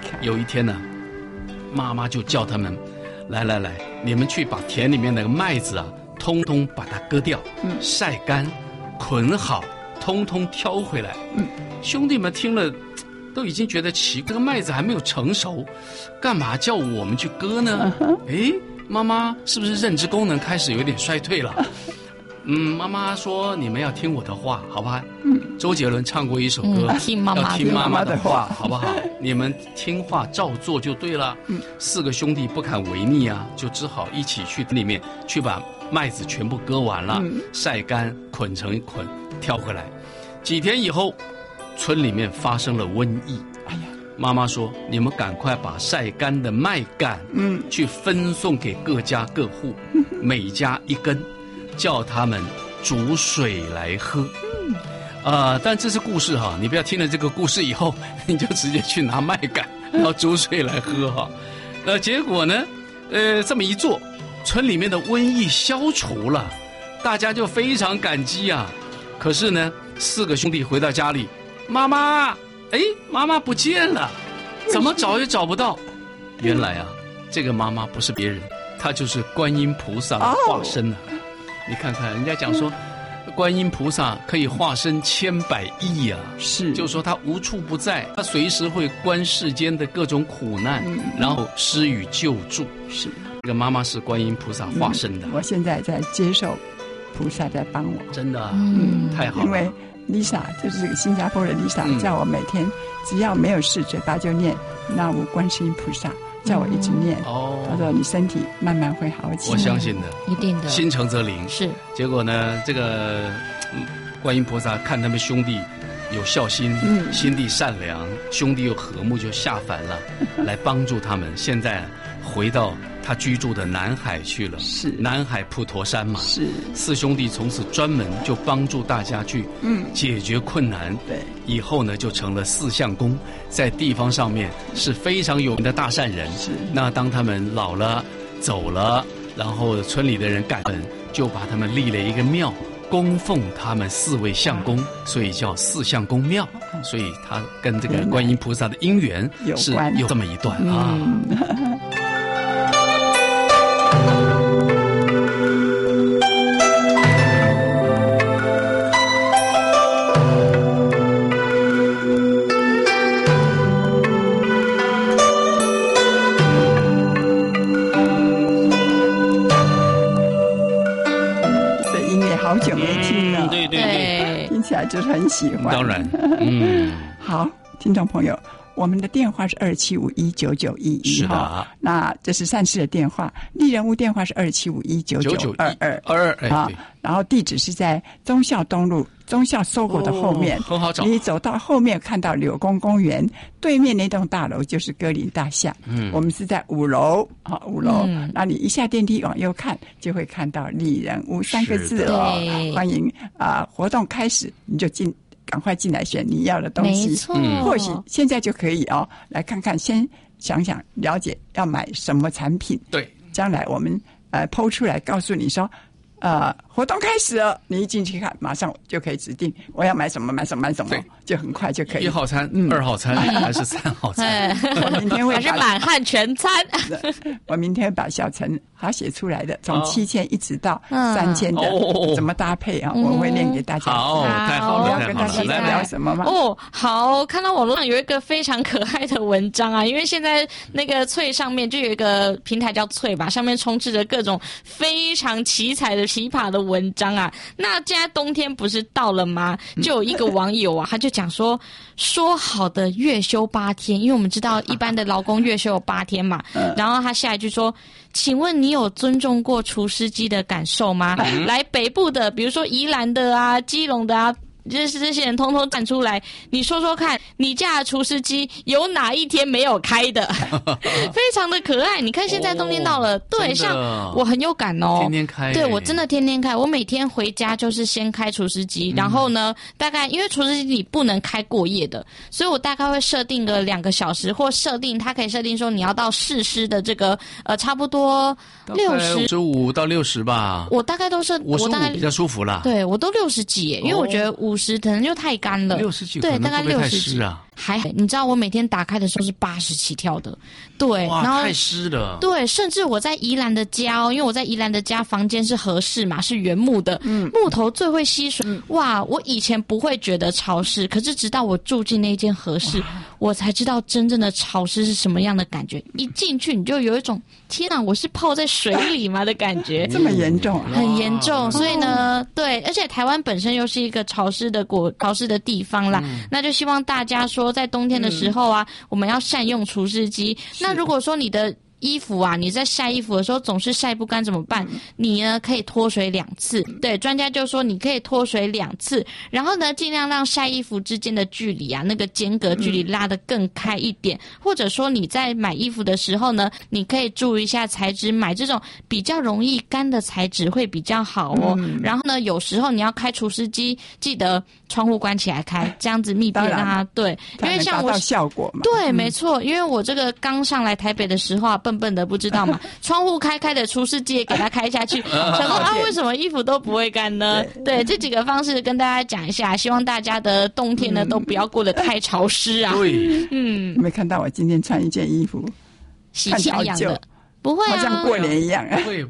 有一天呢，妈妈就叫他们，来，你们去把田里面那个麦子啊，通通把它割掉，晒干，捆好，通通挑回来。兄弟们听了，都已经觉得奇怪，这个麦子还没有成熟，干嘛叫我们去割呢？妈妈是不是认知功能开始有点衰退了？妈妈说你们要听我的话，好吧？周杰伦唱过一首歌， 听妈妈要听妈妈的话，好不好？你们听话照做就对了。4个兄弟不敢违逆啊，就只好一起去里面去把麦子全部割完了，晒干，捆成一捆，挑回来。几天以后，村里面发生了瘟疫。妈妈说：“你们赶快把晒干的麦秆，去分送给各家各户，每家1根，叫他们煮水来喝。”但这是故事哈，你不要听了这个故事以后，你就直接去拿麦秆，然后煮水来喝哈。结果呢，这么一做，村里面的瘟疫消除了，大家就非常感激啊。可是呢，4个兄弟回到家里，妈妈不见了，怎么找也找不到。原来啊，这个妈妈不是别人，她就是观音菩萨的化身啊。你看看，人家讲说，观音菩萨可以化身千百亿啊， 是， 就说他无处不在，他随时会观世间的各种苦难，然后施予救助。 是， 这个妈妈是观音菩萨化身的。 我现在在接受菩萨在帮我， 真的，太好了。 因为 Lisa 就是这个新加坡的 Lisa，叫我每天只要没有事，嘴巴就念南无观世音菩萨，叫我一直念。他说你身体慢慢会好起来。 我相信的， 一定的， 心诚则灵。 是。 结果呢，这个观音菩萨看他们兄弟有孝心，心地善良，兄弟又和睦，就下凡了，来帮助他们。现在回到他居住的南海去了，是南海普陀山嘛，是4兄弟从此专门就帮助大家去解决困难。对，以后呢就成了4相公，在地方上面是非常有名的大善人。是，那当他们老了走了，然后村里的人感恩，就把他们立了一个庙，供奉他们4位相公，所以叫4相公庙。所以他跟这个观音菩萨的因缘是有这么一段啊。 这音乐好久没听了， 对， 听起来就是很喜欢。 当然， 好，听众朋友，我们的电话是27519911， 是的。 那这是善事的电话，丽人屋电话是27519922啊。然后地址是在忠孝东路忠孝搜狗的后面， 很好找。 你走到后面看到柳公公园对面那栋大楼就是歌林大厦。我们是在5楼啊，5楼。那你一下电梯往右看，就会看到丽人屋3个字哦。欢迎活动开始你就赶快进来选你要的东西。没错，或许现在就可以来看看，先想想了解要买什么产品。对，将来我们PO 出来告诉你说。活动开始了，你一进去看，马上就可以指定我要买什么，就很快就可以。1号餐、2号餐还是3号餐？我明天会还是满汉全餐。 我明天把小陈他写出来的，从7000一直到3000的怎么搭配啊？我会念给大家。 好，太好了， 要跟大家在聊什么吗？ 好，看到网络上有一个非常可爱的文章啊，因为现在那个脆上面就有一个平台叫脆吧，上面充斥着各种非常奇彩的奇葩的文章啊。那现在冬天不是到了吗？就有一个网友啊，他就讲说好的月休8天，因为我们知道一般的劳工月休有8天嘛。然后他下一句说，请问你有尊重过除湿机的感受吗？来北部的，比如说宜兰的啊、基隆的啊，就是这些人通通站出来，你说说看，你家的除湿机有哪一天没有开的？非常的可爱。你看现在冬天到了，对，像我很有感哦， 天天开， 对我真的天天开，我每天回家就是先开除湿机，然后呢，大概因为除湿机你不能开过夜的，所以我大概会设定个2个小时，或它可以设定说你要到试湿的这个差不多 55到60吧。 我大概都是 55比较舒服啦。 对，我都60几耶，因为我觉得50可能就太干了， 60几对，大概会不会太 60几湿啊。 你知道我每天打开的时候是80起跳的，对， 哇， 然后太湿了。 对，甚至我在宜兰的家因为我在宜兰的家房间是和室嘛，是原木的，木头最会吸水。哇，我以前不会觉得潮湿，可是直到我住进那间和室，我才知道真正的潮湿是什么样的感觉。一进去你就有一种天啊，我是泡在水里吗的感觉， 这么严重啊？ 很严重。所以呢，对，而且台湾本身又是一个潮湿的地方啦，那就希望大家说在冬天的时候啊，我们要善用除湿机。那如果说你的衣服啊，你在晒衣服的时候总是晒不干怎么办？你呢可以脱水2次。对，专家就说你可以脱水2次，然后呢尽量让晒衣服之间的距离啊，那个间隔距离拉得更开一点。或者说你在买衣服的时候呢，你可以注意一下材质，买这种比较容易干的材质会比较好哦。然后呢，有时候你要开除湿机，记得窗户关起来开，这样子密闭让它对，因为像我达到效果嘛。 对，没错，因为我这个刚上来台北的时候啊，笨笨的不知道嘛，窗户开的，除湿机也给它开下去，想说啊，为什么衣服都不会干呢？对，这几个方式跟大家讲一下，希望大家的冬天呢都不要过得太潮湿啊。 对， 没看到我今天穿一件衣服， 喜气洋洋的，不会啊， 好像过年一样。 不会。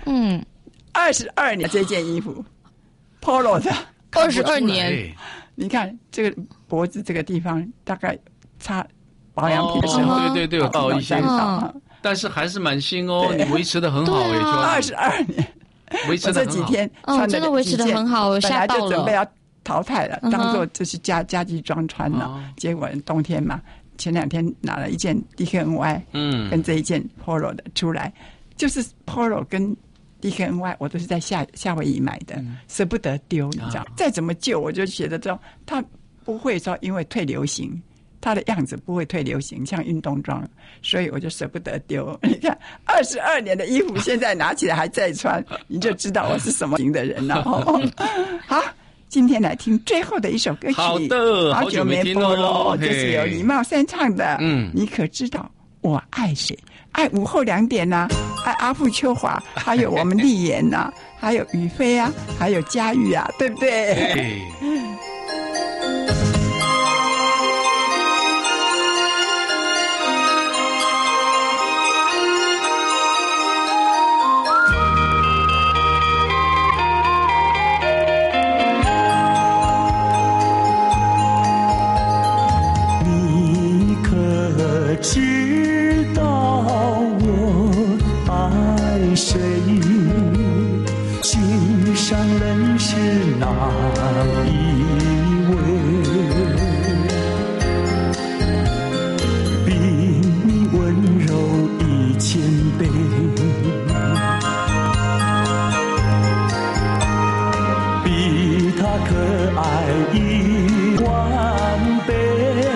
22年这件衣服 ，Polo 的 22年， 你看这个脖子这个地方大概擦保养品的时候， 对，有到一些，但是还是蛮新哦，你维持的很好哎 ，22年， 维持的很好。 我这几天穿真的维持的很好，我吓到了。 本来就准备要淘汰了，当做这是家居装穿了，结果冬天嘛，前2天拿了一件 DKNY， 跟这一件 Polo 的出来，就是 Polo 跟DKNY 我都是在夏威夷买的，舍不得丢，你知道，再怎么旧我就觉得这种它不会说因为退流行。它的样子不会退流行，像运动装，所以我就舍不得丢。你看，22年的衣服现在拿起来还在穿，你就知道我是什么型的人了。好，今天来听最后的一首歌曲。 好的， 好久没播了， 嘿就是由李茂山唱的。你可知道我爱谁？爱午后2点呐、爱阿傅秋华，还有我们丽妍呐、还有雨菲啊，还有佳玉啊，对不对？ 知道我爱谁？心上人是哪一位？比你温柔1000倍，比他可爱10000倍。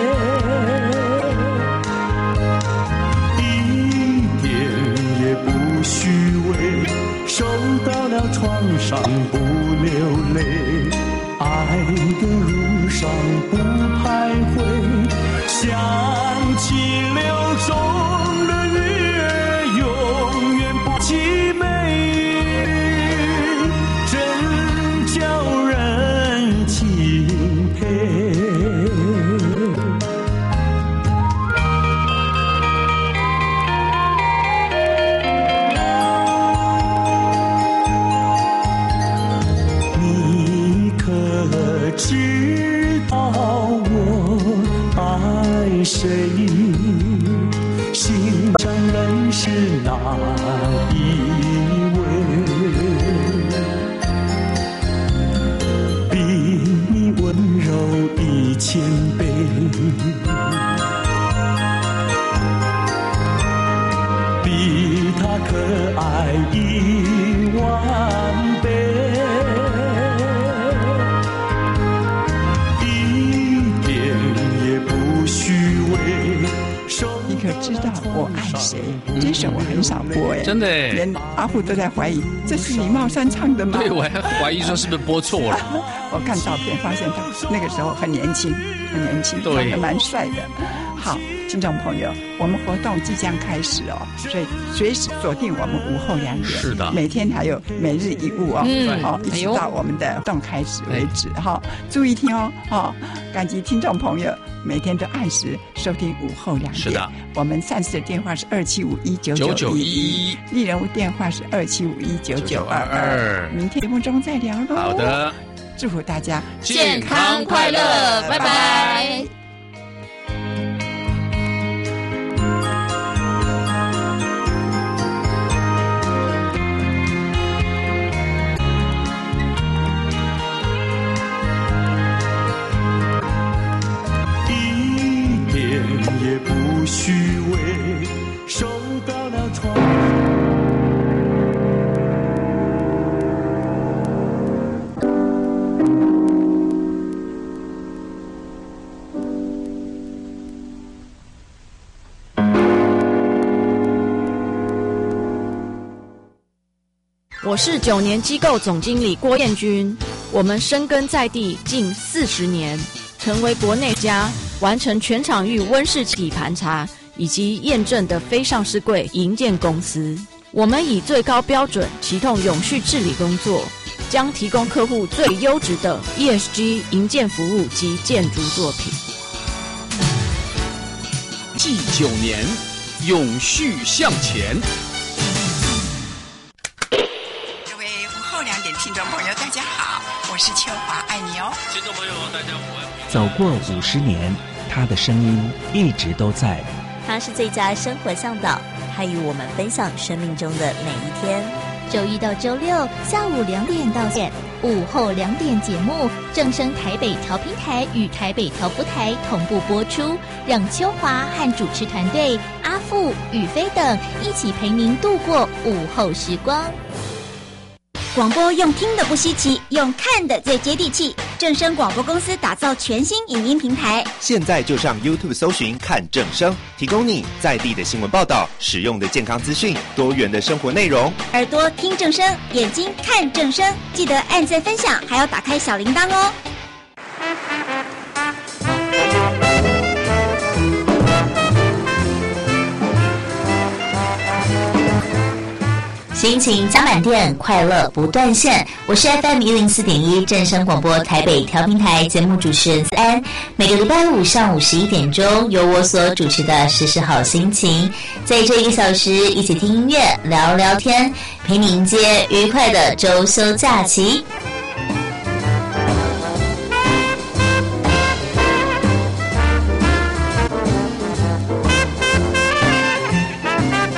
受到了创伤不流泪，爱的路上不徘徊，像溪流中的月，永远不凄美，真叫人钦佩。知道我爱谁？心上人是哪一位？比你温柔1000倍，比他可爱10000倍。 你可知道我爱谁？这首我很少播哎， 真的， 连阿虎都在怀疑这是李茂山唱的吗？ 对，我还怀疑说是不是播错了。 我看照片发现他那个时候很年轻，长得蛮帅的。好，听众朋友，我们活动即将开始哦，所以随时锁定我们午后2点。 是的， 每天还有每日一物哦，一直到我们的活动开始为止哈。注意听哦，感激听众朋友每天都按时收听午后2点。 是的， 我们善事的电话是27519911，丽人屋电话是27519922。明天节目中再聊喽。 好的， 祝福大家健康快乐，拜拜。 也不虚伪，受到了创我是9年机构总经理郭彦君，我们深耕在地近40年，成为国内家完成全场域温室气体盘查以及验证的非上市柜营建公司。我们以最高标准启动永续治理工作，将提供客户最优质的 ESG 营建服务及建筑作品。 继9年，永续向前。 各位午后2点听众朋友，大家好，我是秋华，爱你哦。 听众朋友，大家午安。 走过50年，他的声音一直都在。 他是最佳生活向导，他与我们分享生命中的每一天。 周一到周六下午2点到4点，午后2点节目正声台北调频台与台北调布台同步播出，让秋华和主持团队阿富、宇飞等一起陪您度过午后时光。 广播用听的不稀奇，用看的最接地气。正声广播公司打造全新影音平台， 现在就上 YouTube 搜寻看正声，提供你在地的新闻报道、实用的健康资讯、多元的生活内容。 耳朵听正声，眼睛看正声，记得按赞分享，还要打开小铃铛哦。 心情加满电，快乐不断线。我是 FM104.1正声广播台北调频台节目主持人思安。每个礼拜五上午11点钟，由我所主持的时时好心情，在这1个小时一起听音乐、聊聊天，陪你迎接愉快的周休假期。